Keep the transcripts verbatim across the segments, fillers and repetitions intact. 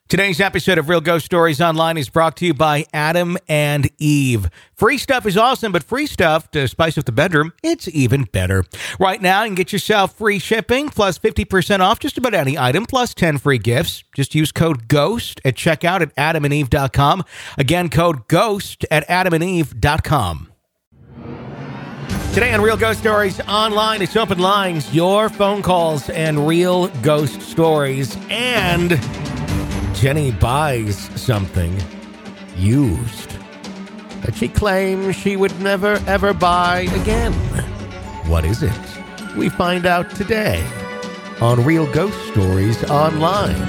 Today's episode of Real Ghost Stories Online is brought to you by Adam and Eve. Free stuff is awesome, but free stuff to spice up the bedroom, it's even better. Right now, you can get yourself free shipping plus fifty percent off just about any item plus ten free gifts. Just use code GHOST at checkout at adam and eve dot com. Again, code GHOST at adam and eve dot com. Today on Real Ghost Stories Online, it's open lines, your phone calls and real ghost stories. And Jenny buys something used that she claims she would never, ever buy again. What is it? We find out today on Real Ghost Stories Online.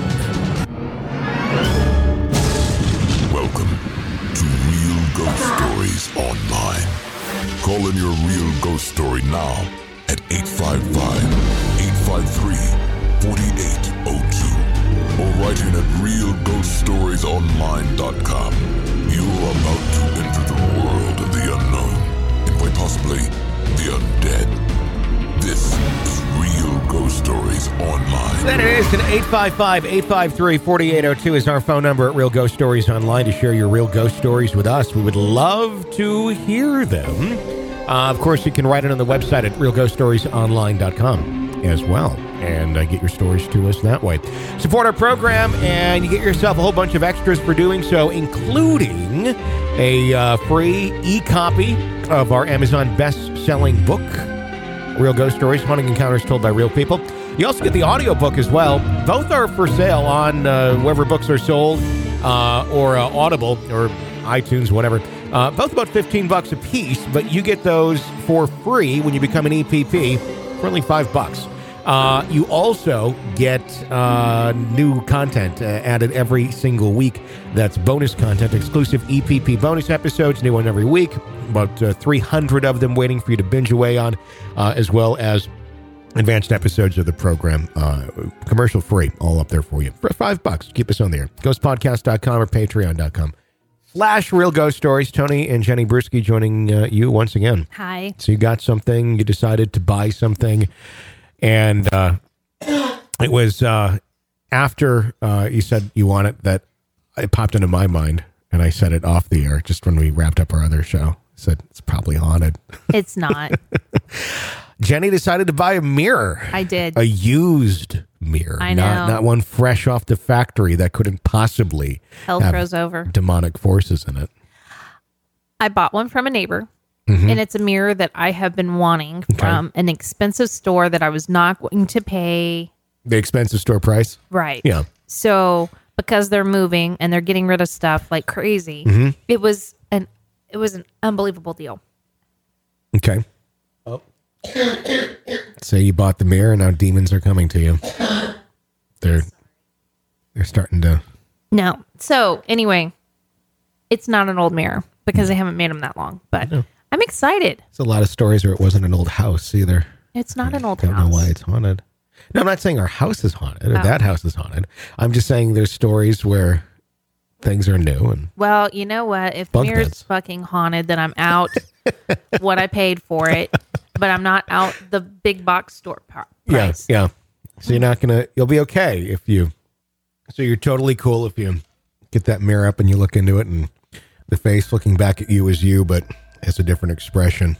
Welcome to Real Ghost Stories Online. Call in your real ghost story now at eight five five, eight five three, four eight zero two or write in at real ghost stories online dot com. You are about to enter the world of the unknown and quite possibly the undead. This is Real Ghost Stories Online. That it is, and eight five five, eight five three, four eight zero two is our phone number at Real Ghost Stories Online to share your real ghost stories with us. We would love to hear them. Uh, of course, you can write it on the website at real ghost stories online dot com as well, and uh, get your stories to us that way. Support our program, and you get yourself a whole bunch of extras for doing so, including a uh, free e-copy of our Amazon best-selling book, Real Ghost Stories, Haunting Encounters Told by Real People. You also get the audiobook as well. Both are for sale on uh, wherever books are sold, uh, or uh, Audible, or iTunes, whatever. Uh, both about fifteen bucks a piece, but you get those for free when you become an E P P for only five bucks. Uh, you also get uh, new content uh, added every single week. That's bonus content, exclusive E P P bonus episodes, new one every week. About uh, three hundred of them waiting for you to binge away on, uh, as well as advanced episodes of the program, uh, commercial free, all up there for you. For five bucks, keep us on the air. ghost podcast dot com or patreon dot com. Slash Real Ghost Stories. Tony and Jenny Bruschi joining uh, you once again. Hi. So you got something, you decided to buy something, and uh, it was uh, after uh, you said you want it that it popped into my mind, and I said it off the air just when we wrapped up our other show. I said, it's probably haunted. It's not. Jenny decided to buy a mirror. I did. A used mirror. I know. Not, not one fresh off the factory that couldn't possibly Hell have froze over. demonic forces in it. I bought one from a neighbor, Mm-hmm. and it's a mirror that I have been wanting Okay. from an expensive store that I was not going to pay. The expensive store price? Right. Yeah. So because they're moving and they're getting rid of stuff like crazy, Mm-hmm. it was an it was an unbelievable deal. Okay. Oh. So you bought the mirror, and now demons are coming to you. They're they're starting to. No. So anyway, it's not an old mirror because I haven't made them that long, but I'm excited. There's a lot of stories where it wasn't an old house either. It's not an old I don't house. know why it's haunted. No, I'm not saying our house is haunted or Oh. that house is haunted. I'm just saying there's stories where things are new and Well, you know what? If Bunk mirror's beds. fucking haunted, then I'm out what I paid for it, but I'm not out the big box store pro- price. yeah, yeah. So you're not gonna. You'll be okay if you. So you're totally cool if you get that mirror up and you look into it, and the face looking back at you is you, but has a different expression.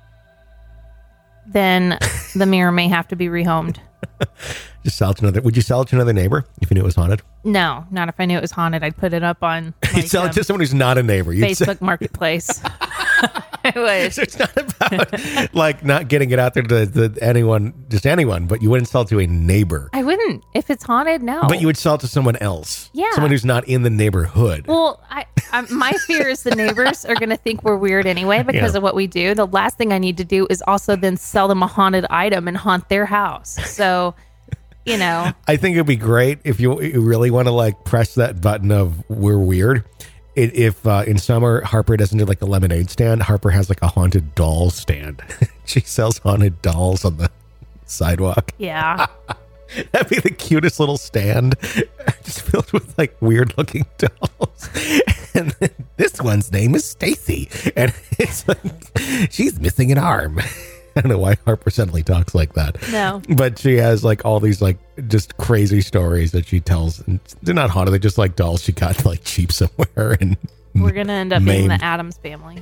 Then the mirror may have to be rehomed. Just sell it to another. Would you sell it to another neighbor if you knew it was haunted? No, not if I knew it was haunted. I'd put it up on You'd like, sell um, it to someone who's not a neighbor. You'd Facebook Marketplace. I would. So it's not about like not getting it out there to, to anyone, just anyone, but you wouldn't sell it to a neighbor. I wouldn't. If it's haunted, no. But you would sell it to someone else. Yeah. Someone who's not in the neighborhood. Well, I, I my fear is the neighbors are going to think we're weird anyway because Yeah. of what we do. The last thing I need to do is also then sell them a haunted item and haunt their house. So, you know. I think it'd be great if you, you really want to like press that button of we're weird. It, if uh, in summer Harper doesn't do like a lemonade stand, Harper has like a haunted doll stand. She sells haunted dolls on the sidewalk. Yeah. That'd be the cutest little stand, just filled with like weird looking dolls. And then this one's name is Stacy, and it's like she's missing an arm. I don't know why Harper suddenly talks like that. No. But she has like all these like just crazy stories that she tells. And they're not haunted. They're just like dolls she got like cheap somewhere. And We're going to end up being maimed. the Addams Family.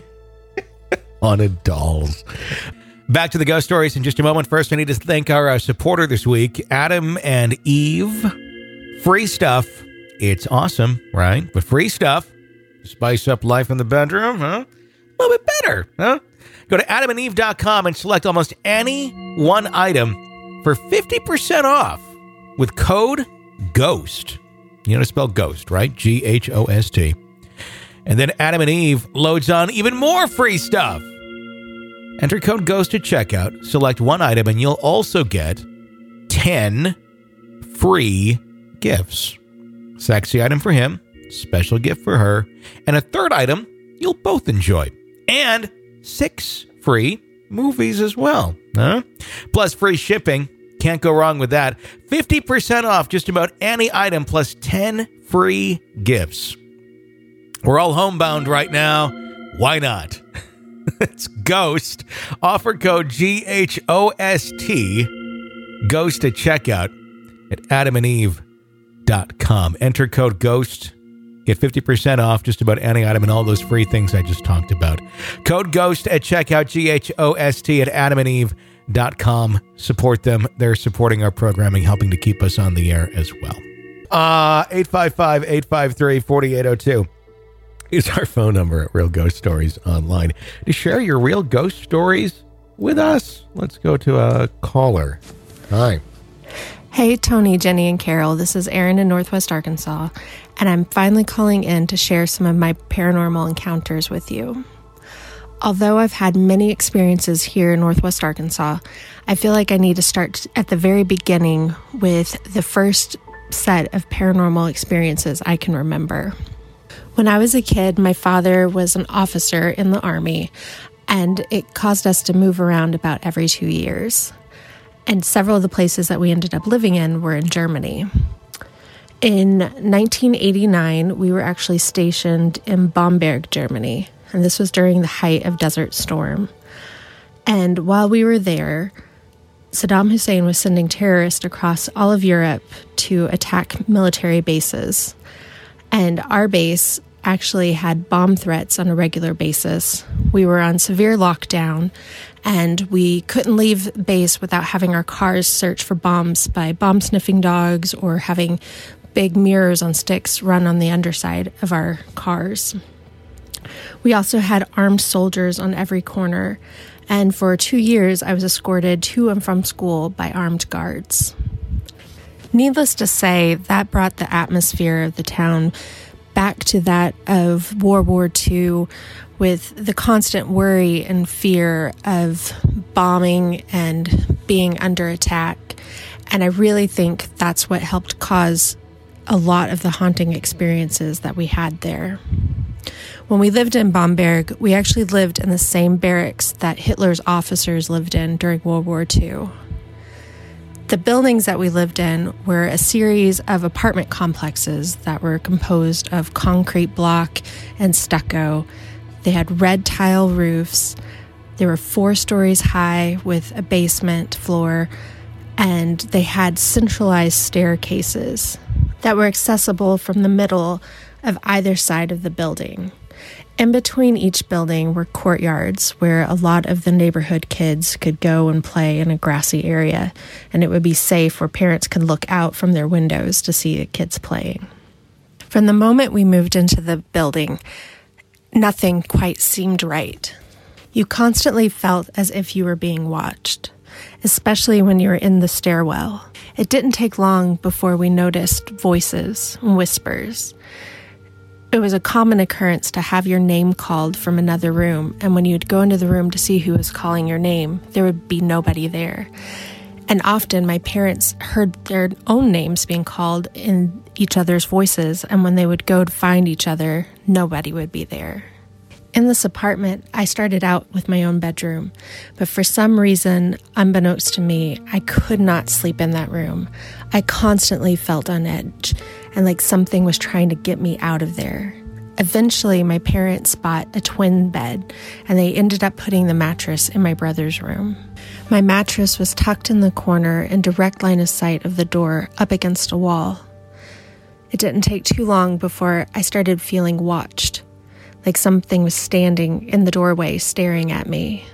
Haunted dolls. Back to the ghost stories in just a moment. First, I need to thank our uh, supporter this week, Adam and Eve. Free stuff. It's awesome, right? But free stuff. Spice up life in the bedroom, huh? A little bit better, huh? Go to adam and eve dot com and select almost any one item for fifty percent off with code GHOST. You know how to spell ghost, right? G H O S T. And then Adam and Eve loads on even more free stuff. Enter code GHOST at checkout, select one item, and you'll also get ten free gifts. Sexy item for him, special gift for her, and a third item you'll both enjoy. And six free movies as well. Huh? Plus free shipping. Can't go wrong with that. fifty percent off just about any item plus ten free gifts. We're all homebound right now. Why not? It's Ghost. Offer code G H O S T. Ghost at checkout at adam and eve dot com. Enter code GHOST. Get fifty percent off just about any item and all those free things I just talked about. Code GHOST at checkout. G H O S T at adam and eve dot com. Support them. They're supporting our programming, helping to keep us on the air as well. Uh, eight five five, eight five three, four eight zero two. Is our phone number at Real Ghost Stories Online to share your real ghost stories with us. Let's go to a caller. Hi. Hey, Tony, Jenny, and Carol. This is Erin in Northwest Arkansas, and I'm finally calling in to share some of my paranormal encounters with you. Although I've had many experiences here in Northwest Arkansas, I feel like I need to start at the very beginning with the first set of paranormal experiences I can remember. When I was a kid, my father was an officer in the Army, and it caused us to move around about every two years. And several of the places that we ended up living in were in Germany. In nineteen eighty-nine, we were actually stationed in Bamberg, Germany, and this was during the height of Desert Storm. And while we were there, Saddam Hussein was sending terrorists across all of Europe to attack military bases. And our base actually had bomb threats on a regular basis. We were on severe lockdown, and we couldn't leave base without having our cars searched for bombs by bomb-sniffing dogs or having big mirrors on sticks run on the underside of our cars. We also had armed soldiers on every corner, and for two years I was escorted to and from school by armed guards. Needless to say, that brought the atmosphere of the town back to that of World War Two, with the constant worry and fear of bombing and being under attack. And I really think that's what helped cause a lot of the haunting experiences that we had there. When we lived in Bamberg, we actually lived in the same barracks that Hitler's officers lived in during World War Two. The buildings that we lived in were a series of apartment complexes that were composed of concrete block and stucco. They had red tile roofs. They were four stories high with a basement floor, and they had centralized staircases that were accessible from the middle of either side of the building. In between each building were courtyards where a lot of the neighborhood kids could go and play in a grassy area, and it would be safe where parents could look out from their windows to see the kids playing. From the moment we moved into the building, nothing quite seemed right. You constantly felt as if you were being watched, especially when you were in the stairwell. It didn't take long before we noticed voices and whispers. It was a common occurrence to have your name called from another room, and when you'd go into the room to see who was calling your name, there would be nobody there. And often my parents heard their own names being called in each other's voices, and when they would go to find each other, nobody would be there. In this apartment, I started out with my own bedroom, but for some reason, unbeknownst to me, I could not sleep in that room. I constantly felt on edge, and like something was trying to get me out of there. Eventually, my parents bought a twin bed, and they ended up putting the mattress in my brother's room. My mattress was tucked in the corner in direct line of sight of the door up against a wall. It didn't take too long before I started feeling watched, like something was standing in the doorway staring at me.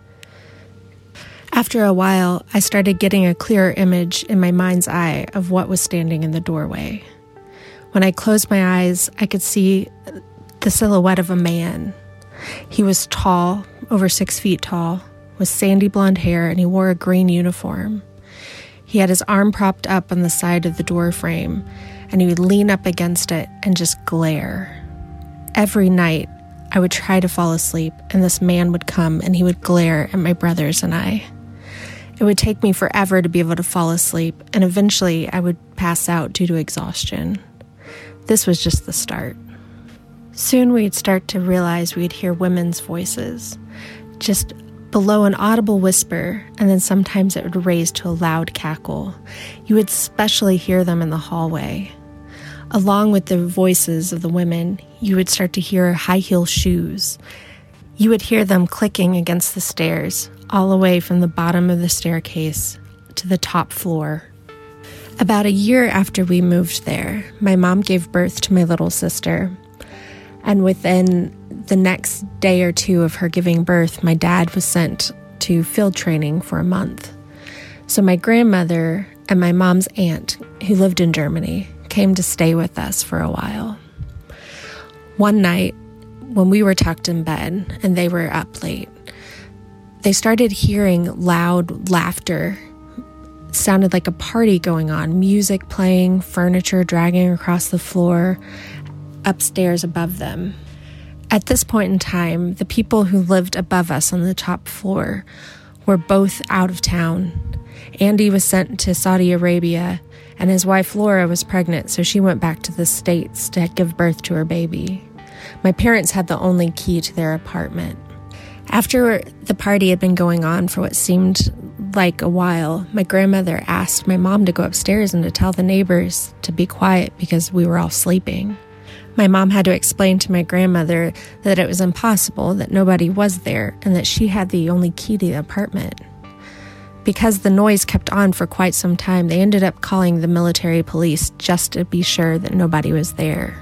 After a while, I started getting a clearer image in my mind's eye of what was standing in the doorway. When I closed my eyes, I could see the silhouette of a man. He was tall, over six feet tall, with sandy blonde hair, and he wore a green uniform. He had his arm propped up on the side of the door frame, and he would lean up against it and just glare. Every night, I would try to fall asleep, and this man would come and he would glare at my brothers and I. It would take me forever to be able to fall asleep, and eventually I would pass out due to exhaustion. This was just the start. Soon we'd start to realize we'd hear women's voices, just below an audible whisper, and then sometimes it would raise to a loud cackle. You would especially hear them in the hallway. Along with the voices of the women, you would start to hear high-heel shoes. You would hear them clicking against the stairs, all the way from the bottom of the staircase to the top floor. About a year after we moved there, my mom gave birth to my little sister. And within the next day or two of her giving birth, my dad was sent to field training for a month. So my grandmother and my mom's aunt, who lived in Germany, came to stay with us for a while. One night, when we were tucked in bed and they were up late, they started hearing loud laughter. It sounded like a party going on, music playing, furniture dragging across the floor, upstairs above them. At this point in time, the people who lived above us on the top floor were both out of town. Andy was sent to Saudi Arabia, and his wife Laura was pregnant, so she went back to the States to give birth to her baby. My parents had the only key to their apartment. After the party had been going on for what seemed like a while, my grandmother asked my mom to go upstairs and to tell the neighbors to be quiet because we were all sleeping. My mom had to explain to my grandmother that it was impossible, that nobody was there, and that she had the only key to the apartment. Because the noise kept on for quite some time, they ended up calling the military police just to be sure that nobody was there.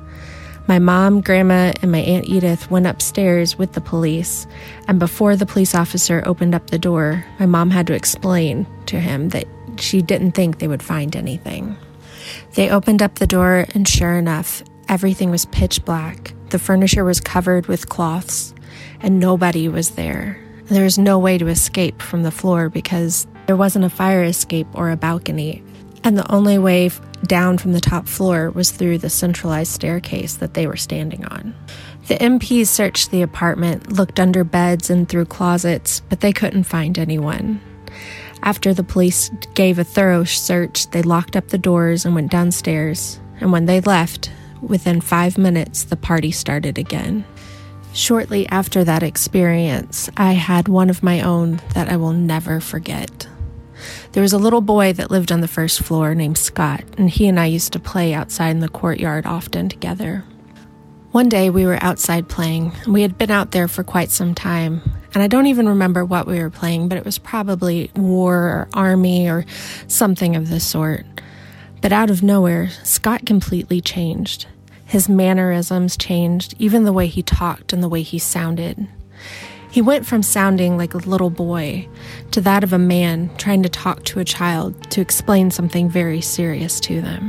My mom, grandma, and my Aunt Edith went upstairs with the police, and before the police officer opened up the door, my mom had to explain to him that she didn't think they would find anything. They opened up the door, and sure enough, everything was pitch black. The furniture was covered with cloths, and nobody was there. There was no way to escape from the floor because there wasn't a fire escape or a balcony, and the only way down from the top floor was through the centralized staircase that they were standing on. The M Ps searched the apartment, looked under beds and through closets, but they couldn't find anyone. After the police gave a thorough search, they locked up the doors and went downstairs, and when they left, within five minutes, the party started again. Shortly after that experience, I had one of my own that I will never forget. There was a little boy that lived on the first floor named Scott, and he and I used to play outside in the courtyard often together. One day we were outside playing, and we had been out there for quite some time, and I don't even remember what we were playing, but it was probably war or army or something of the sort. But out of nowhere, Scott completely changed. His mannerisms changed, even the way he talked and the way he sounded. He went from sounding like a little boy to that of a man trying to talk to a child to explain something very serious to them.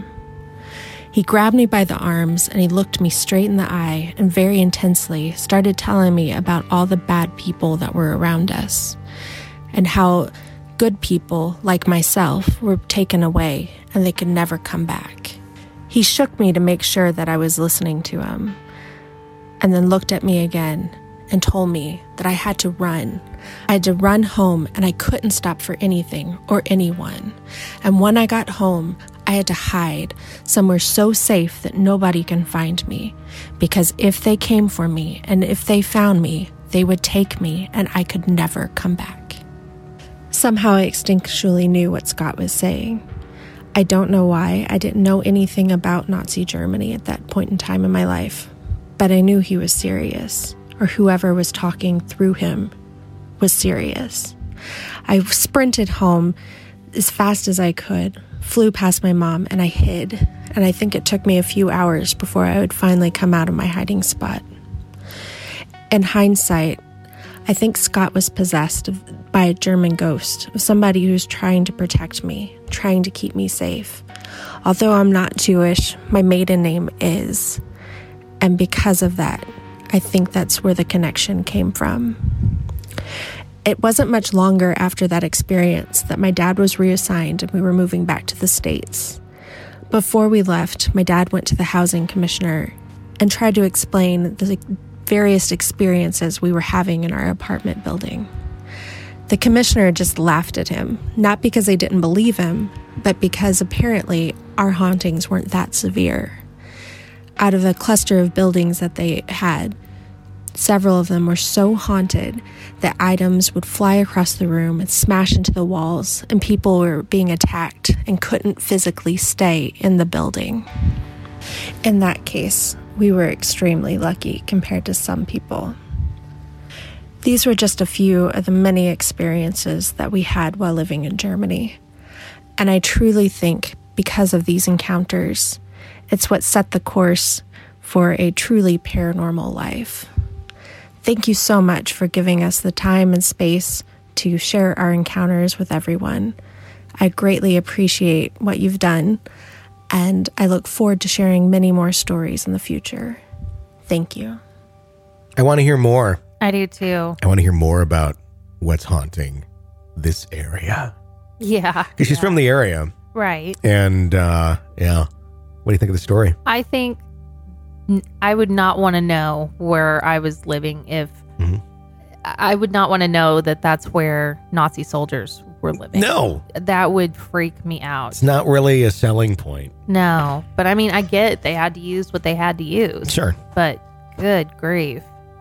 He grabbed me by the arms and he looked me straight in the eye and very intensely started telling me about all the bad people that were around us and how good people like myself were taken away and they could never come back. He shook me to make sure that I was listening to him and then looked at me again and told me that I had to run. I had to run home and I couldn't stop for anything or anyone. And when I got home, I had to hide somewhere so safe that nobody can find me. Because if they came for me and if they found me, they would take me and I could never come back. Somehow I instinctually knew what Scott was saying. I don't know why. I didn't know anything about Nazi Germany at that point in time in my life. But I knew he was serious, or whoever was talking through him was serious. I sprinted home as fast as I could, flew past my mom, and I hid. And I think it took me a few hours before I would finally come out of my hiding spot. In hindsight, I think Scott was possessed by a German ghost, somebody who's trying to protect me, trying to keep me safe. Although I'm not Jewish, my maiden name is. And because of that, I think that's where the connection came from. It wasn't much longer after that experience that my dad was reassigned and we were moving back to the States. Before we left, my dad went to the housing commissioner and tried to explain the various experiences we were having in our apartment building. The commissioner just laughed at him, not because they didn't believe him, but because apparently our hauntings weren't that severe. Out of a cluster of buildings that they had, several of them were so haunted that items would fly across the room and smash into the walls, and people were being attacked and couldn't physically stay in the building. In that case, we were extremely lucky compared to some people. These were just a few of the many experiences that we had while living in Germany. And I truly think because of these encounters, it's what set the course for a truly paranormal life. Thank you so much for giving us the time and space to share our encounters with everyone. I greatly appreciate what you've done, and I look forward to sharing many more stories in the future. Thank you. I want to hear more. I do too. I want to hear more about what's haunting this area. Yeah. Because she's yeah. from the area. Right. And, uh, yeah. What do you think of the story? I think n- I would not want to know where I was living if Mm-hmm. I would not want to know that that's where Nazi soldiers were living. No. That would freak me out. It's not really a selling point. No. But I mean, I get it. They had to use what they had to use. Sure. But good grief.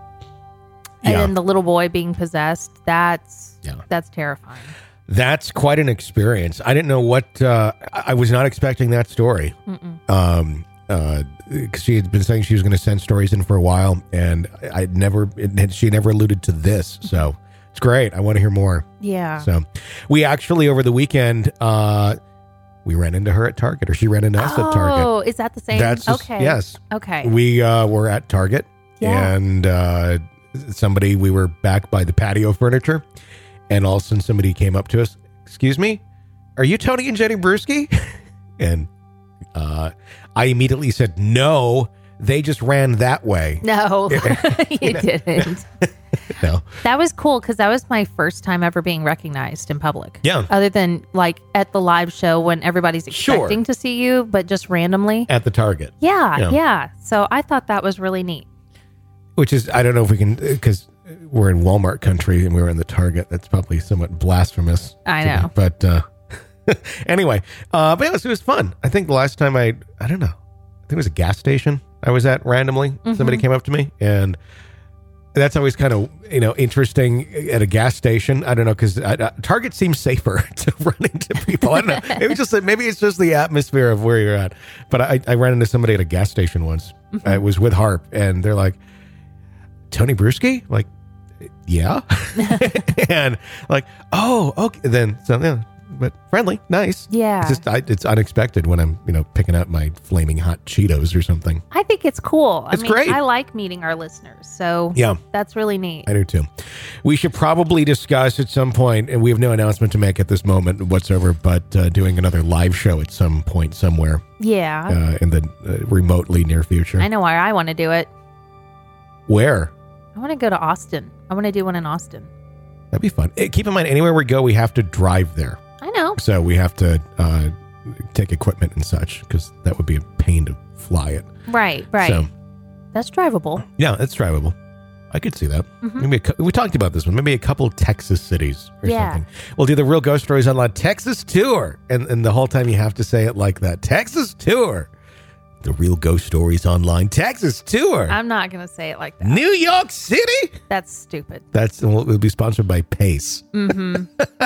Yeah. And then the little boy being possessed, that's Yeah. that's terrifying. That's quite an experience. I didn't know what, uh, I I was not expecting that story. Mm-mm. Um, uh, cause she had been saying she was going to send stories in for a while, and I- I'd never, it, had- she never alluded to this. So it's great. I want to hear more. Yeah. So we actually, over the weekend, uh, we ran into her at Target, or she ran into us at Target. Oh, is that the same? That's just- okay. yes. Okay. We uh, were at Target, Yeah. and uh, somebody, we were back by the patio furniture, and all of a sudden somebody came up to us. Excuse me, are you Tony and Jenny Brewski? And uh, I immediately said, no, they just ran that way. No, you didn't. No. That was cool because that was my first time ever being recognized in public. Yeah. Other than like at the live show when everybody's Sure. expecting to see you, but just randomly. At the Target. Yeah, Yeah. yeah. So I thought that was really neat. Which is, I don't know if we can, because we're in Walmart country and we were in the Target. That's probably somewhat blasphemous. I to me. know. But uh, anyway, uh, but yes, it was fun. I think the last time I, I don't know, I think it was a gas station I was at randomly. Mm-hmm. Somebody came up to me, and that's always kind of, you know, interesting at a gas station. I don't know, because uh, Target seems safer to run into people. I don't know. Maybe just maybe it's just the atmosphere of where you're at. But I, I ran into somebody at a gas station once. Mm-hmm. I was with Harp, and they're like, Tony Brewski? Like, yeah. And like, oh, okay. Then so yeah, but friendly, nice. Yeah. It's just I, it's unexpected when I'm, you know, picking up my flaming hot Cheetos or something. I think it's cool. It's I mean, great. I like meeting our listeners. So Yeah. that's really neat. I do too. We should probably discuss at some point, and we have no announcement to make at this moment whatsoever, but uh, doing another live show at some point somewhere Yeah. uh, in the uh, remotely near future. I know why I want to do it. Where? I want to go to Austin. I want to do one in Austin. That'd be fun. Eh, Keep in mind, anywhere we go, we have to drive there. I know. So we have to uh, take equipment and such, because that would be a pain to fly it. Right, right. So, That's drivable. yeah, it's drivable. I could see that. Mhm. Maybe a, cou- we talked about this one. Maybe a couple Texas cities or Yeah. something. We'll do the Real Ghost Stories Online Texas Tour. And, and the whole time you have to say it like that. Texas Tour. The Real Ghost Stories Online Texas Tour. I'm not going to say it like that. New York City. That's stupid. That's We'll be sponsored by Pace. Mm-hmm.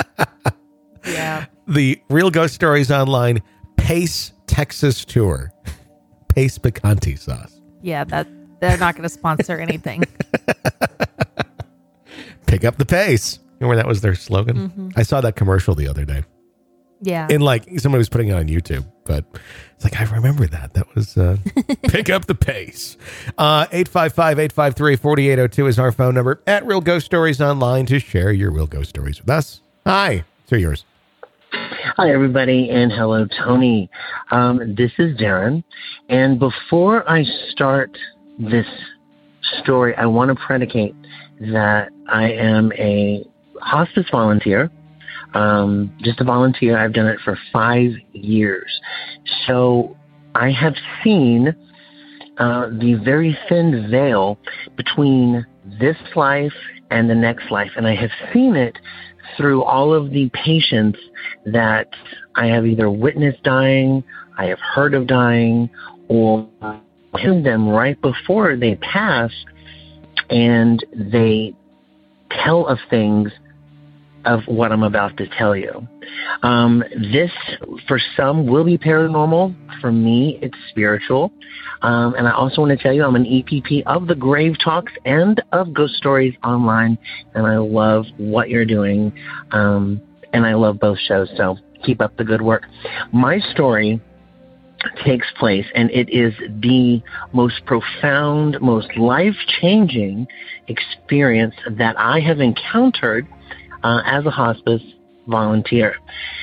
Yeah. The Real Ghost Stories Online Pace Texas Tour. Pace Picante sauce. Yeah, that they're not going to sponsor anything. Pick up the pace. Remember that was their slogan? Mm-hmm. I saw that commercial the other day. Yeah. And like somebody was putting it on YouTube, but it's like, I remember that. That was uh, pick up the pace. Uh, eight five five, eight five three, four eight zero two is our phone number. At Real Ghost Stories Online to share your real ghost stories with us. Hi. They're yours. Hi, everybody, and hello, Tony. Um, this is Darren. And before I start this story, I want to predicate that I am a hospice volunteer. Um, just a volunteer. I've done it for five years. So I have seen uh, the very thin veil between this life and the next life. And I have seen it through all of the patients that I have either witnessed dying, I have heard of dying, or heard them right before they pass, and they tell of things of what I'm about to tell you. Um, this, for some, will be paranormal. For me, it's spiritual. Um, and I also want to tell you I'm an E P P of the Grave Talks and of Ghost Stories Online, and I love what you're doing, um, and I love both shows, so keep up the good work. My story takes place, and it is the most profound, most life-changing experience that I have encountered Uh, as a hospice volunteer.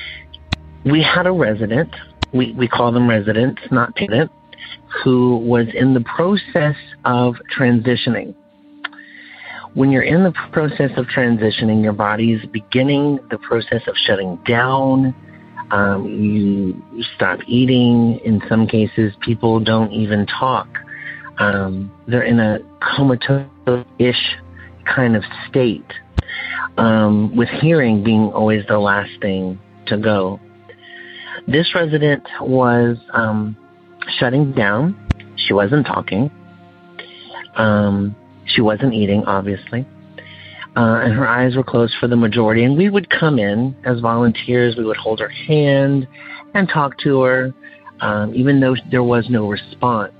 We had a resident, we, we call them residents, not patient, who was in the process of transitioning. When you're in the process of transitioning, your body is beginning the process of shutting down. Um, you stop eating. In some cases, people don't even talk. Um, they're in a comatose-ish kind of state. Um, with hearing being always the last thing to go. This resident was um, shutting down. She wasn't talking. Um, she wasn't eating, obviously. Uh, and her eyes were closed for the majority. And we would come in as volunteers. We would hold her hand and talk to her, um, even though there was no response.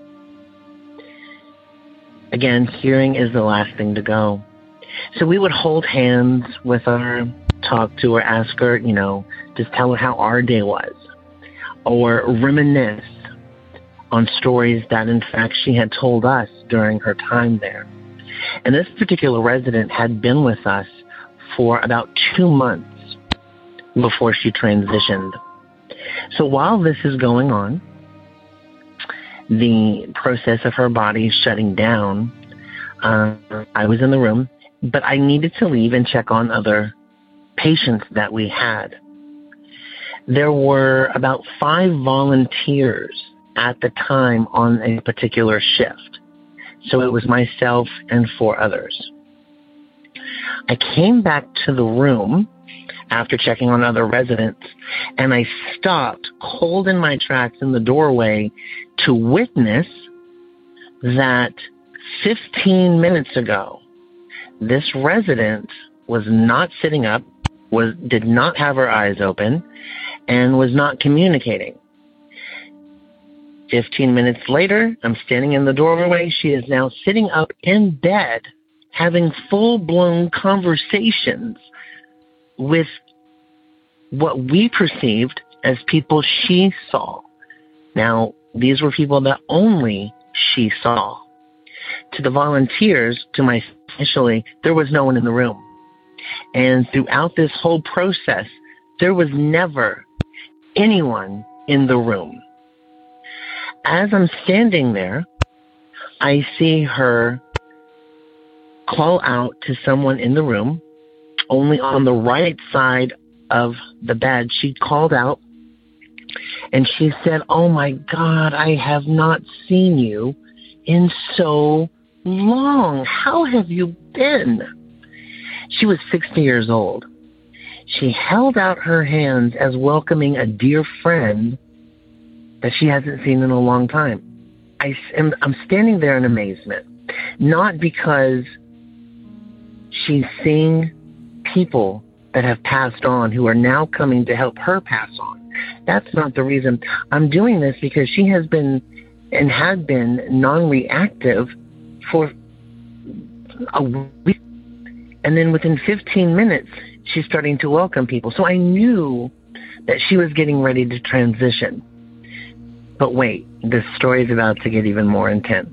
Again, hearing is the last thing to go. So we would hold hands with her, talk to her, ask her, you know, just tell her how our day was, or reminisce on stories that, in fact, she had told us during her time there. And this particular resident had been with us for about two months before she transitioned. So while this is going on, the process of her body shutting down, uh, I was in the room. But I needed to leave and check on other patients that we had. There were about five volunteers at the time on a particular shift. So it was myself and four others. I came back to the room after checking on other residents, and I stopped cold in my tracks in the doorway to witness that fifteen minutes ago, this resident was not sitting up, was did not have her eyes open, and was not communicating. Fifteen minutes later, I'm standing in the doorway. She is now sitting up in bed, having full-blown conversations with what we perceived as people she saw. Now, these were people that only she saw. To the volunteers, to my initially, there was no one in the room. And throughout this whole process, there was never anyone in the room. As I'm standing there, I see her call out to someone in the room, only on the right side of the bed. She called out and she said, "Oh my God, I have not seen you in so long. How have you been?" She was sixty years old. She held out her hands as welcoming a dear friend that she hasn't seen in a long time. I am, I'm standing there in amazement, not because she's seeing people that have passed on who are now coming to help her pass on. That's not the reason. I'm doing this because she has been and had been non-reactive for a week. And then within fifteen minutes, she's starting to welcome people. So I knew that she was getting ready to transition. But wait, this story is about to get even more intense.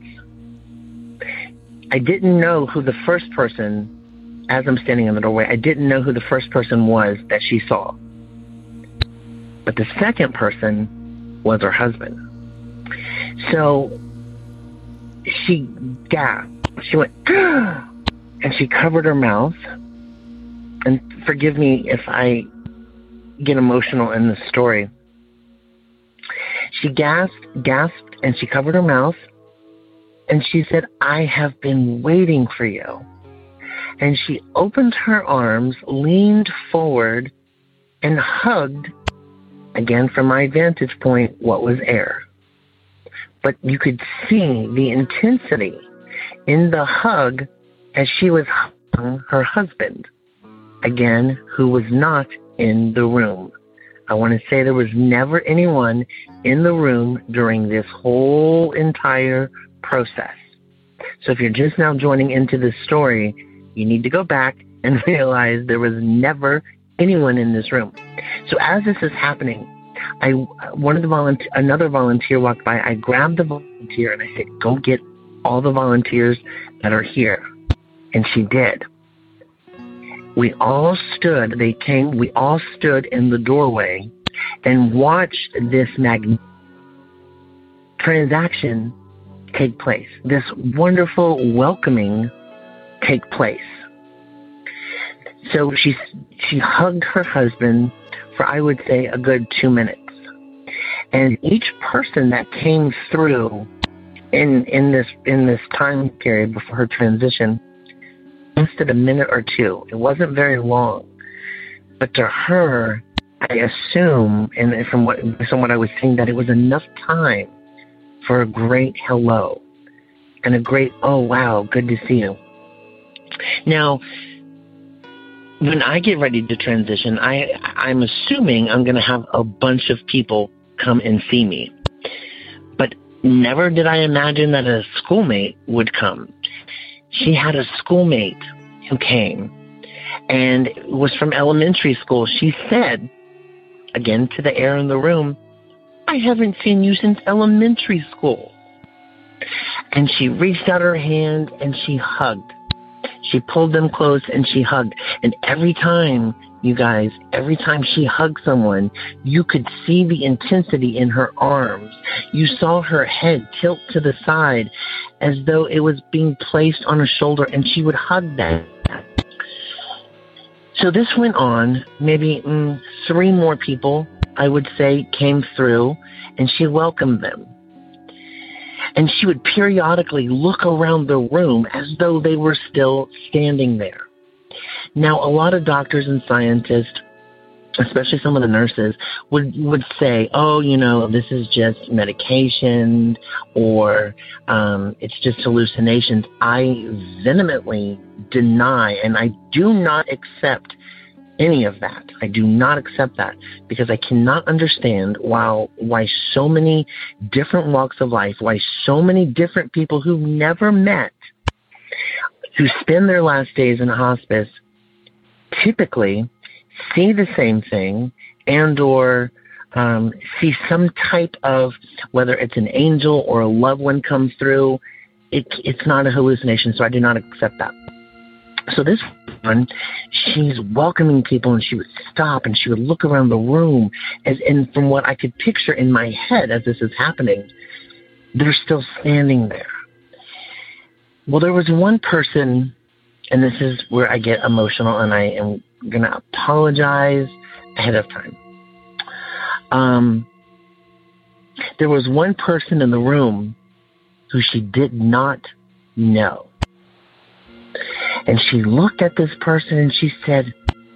I didn't know who the first person, as I'm standing in the doorway, I didn't know who the first person was that she saw. But the second person was her husband. So she gasped. She went, and she covered her mouth. And forgive me if I get emotional in this story. She gasped, gasped, and she covered her mouth. And she said, I have been waiting for you. And she opened her arms, leaned forward, and hugged, again from my vantage point, what was air. But you could see the intensity in the hug as she was hugging her husband, again, who was not in the room. I want to say there was never anyone in the room during this whole entire process. So if you're just now joining into this story, you need to go back and realize there was never anyone in this room. So as this is happening, I one of the volunteer, another volunteer walked by. I grabbed the volunteer and I said, "Go get all the volunteers that are here," and she did. We all stood. They came. We all stood in the doorway and watched this magnificent transaction take place. This wonderful welcoming take place. So she she hugged her husband for, I would say, a good two minutes. And each person that came through in in this in this time period before her transition lasted a minute or two. It wasn't very long. But to her, I assume, and from what from what I was seeing, that it was enough time for a great hello and a great, oh, wow, good to see you. Now, when I get ready to transition, I, I'm assuming I'm going to have a bunch of people come and see me. But never did I imagine that a schoolmate would come. She had a schoolmate who came, and it was from elementary school. She said, again, to the air in the room, I haven't seen you since elementary school. And she reached out her hand and she hugged. She pulled them close and she hugged. And every time, you guys, every time she hugged someone, you could see the intensity in her arms. You saw her head tilt to the side as though it was being placed on her shoulder, and she would hug that. So this went on. Maybe mm, three more people, I would say, came through, and she welcomed them. And she would periodically look around the room as though they were still standing there. Now, a lot of doctors and scientists, especially some of the nurses, would, would say, oh, you know, this is just medication, or um, it's just hallucinations. I vehemently deny, and I do not accept any of that. I do not accept that, because I cannot understand why, why so many different walks of life, why so many different people who never met, who spend their last days in a hospice, typically see the same thing and or um, see some type of, whether it's an angel or a loved one comes through. It, it's not a hallucination, so I do not accept that. So this one, she's welcoming people, and she would stop and she would look around the room, as, and from what I could picture in my head as this is happening, they're still standing there. Well, there was one person, and this is where I get emotional, and I am going to apologize ahead of time. Um, there was one person in the room who she did not know. And she looked at this person and she said,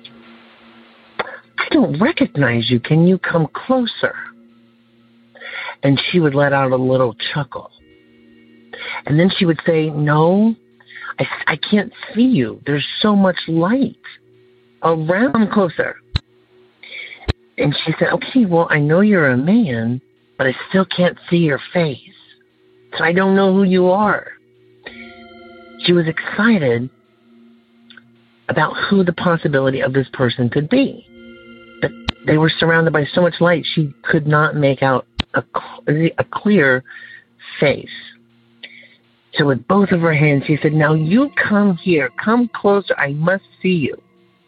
I don't recognize you. Can you come closer? And she would let out a little chuckle. And then she would say, no, I, I can't see you. There's so much light around. Come closer. And she said, okay, well, I know you're a man, but I still can't see your face. So I don't know who you are. She was excited. about who the possibility of this person could be. But they were surrounded by so much light, she could not make out a, a clear face. So with both of her hands, she said, now you come here, come closer, I must see you.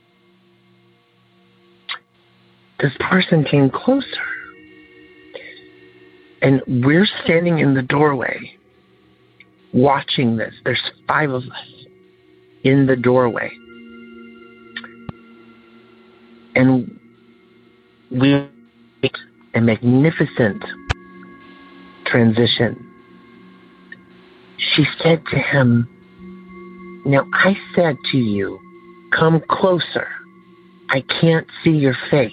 This person came closer. And we're standing in the doorway watching this. There's five of us in the doorway. And we make a magnificent transition. She said to him, now I said to you, come closer. I can't see your face.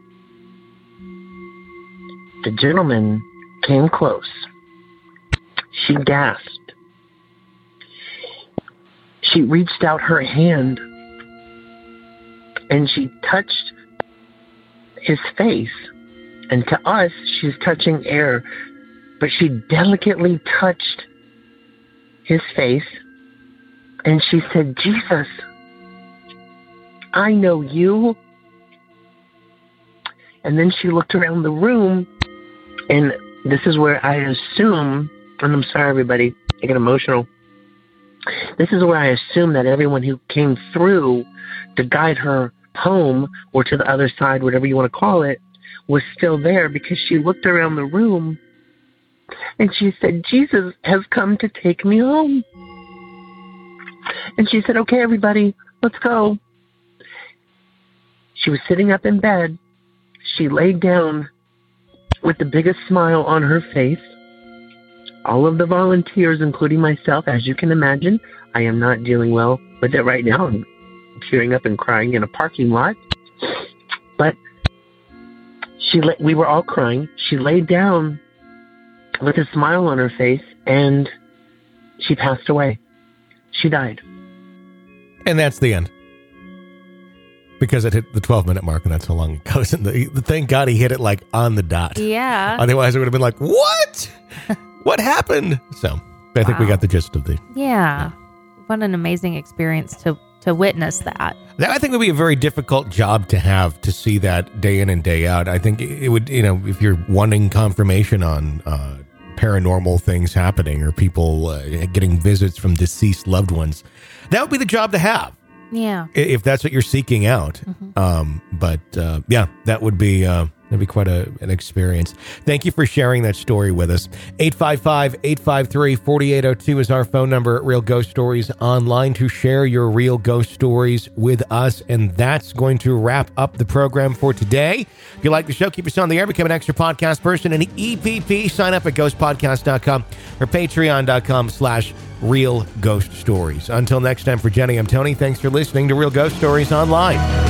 The gentleman came close. She gasped. She reached out her hand and she touched his face. And to us, she's touching air, but she delicately touched his face. And she said, Jesus, I know you. And then she looked around the room, and this is where I assume, and I'm sorry, everybody, I get emotional. This is where I assume that everyone who came through to guide her home or to the other side, whatever you want to call it, was still there, because she looked around the room and she said, Jesus has come to take me home. And she said, okay, everybody, let's go. She was sitting up in bed. She laid down with the biggest smile on her face. All of the volunteers, including myself, as you can imagine, I am not dealing well with it right now. I'm tearing up and crying in a parking lot. But she, we were all crying. She laid down with a smile on her face, and she passed away. She died. And that's the end. Because it hit the twelve-minute mark, and that's how long it goes. And the, the, thank God he hit it, like, on the dot. Yeah. Otherwise, it would have been like, what? What happened? So, I think wow. we got the gist of the... Yeah. yeah. What an amazing experience to, to witness that. That, I think, would be a very difficult job to have, to see that day in and day out. I think it would, you know, if you're wanting confirmation on uh, paranormal things happening or people uh, getting visits from deceased loved ones, that would be the job to have. Yeah. If that's what you're seeking out. Mm-hmm. Um, but uh, yeah, that would be uh, that'd be quite a, an experience. Thank you for sharing that story with us. eight five five, eight five three, four eight zero two is our phone number at Real Ghost Stories Online to share your real ghost stories with us. And that's going to wrap up the program for today. If you like the show, keep us on the air, become an extra podcast person, and E P P, sign up at ghost podcast dot com or patreon dot com slash Real Ghost Stories. Until next time, for Jenny, I'm Tony. Thanks for listening to Real Ghost Stories Online.